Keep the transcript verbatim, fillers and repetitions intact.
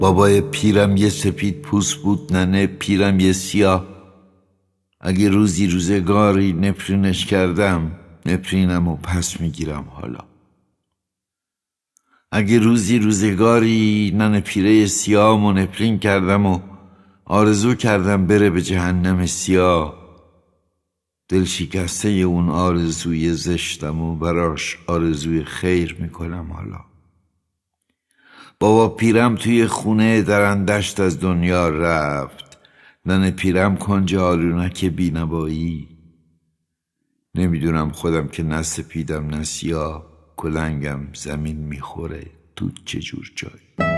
بابای پیرم یه سپید پوست بود، ننه پیرم یه سیاه. اگه روزی روزگاری نفرینش کردم، نفرینم و پس میگیرم حالا. اگه روزی روزگاری ننه پیره سیاهم و نفرین کردم و آرزو کردم بره به جهنم سیاه، دل شکسته اون آرزوی زشتم و براش آرزوی خیر میکنم حالا. بابا پیرم توی خونه درندشت از دنیا رفت، ننه پیرم کنج آلونک بینوایی. نمیدونم خودم که نه سپیدم نه سیاه، کلنگم زمین میخوره تو چجور جایی.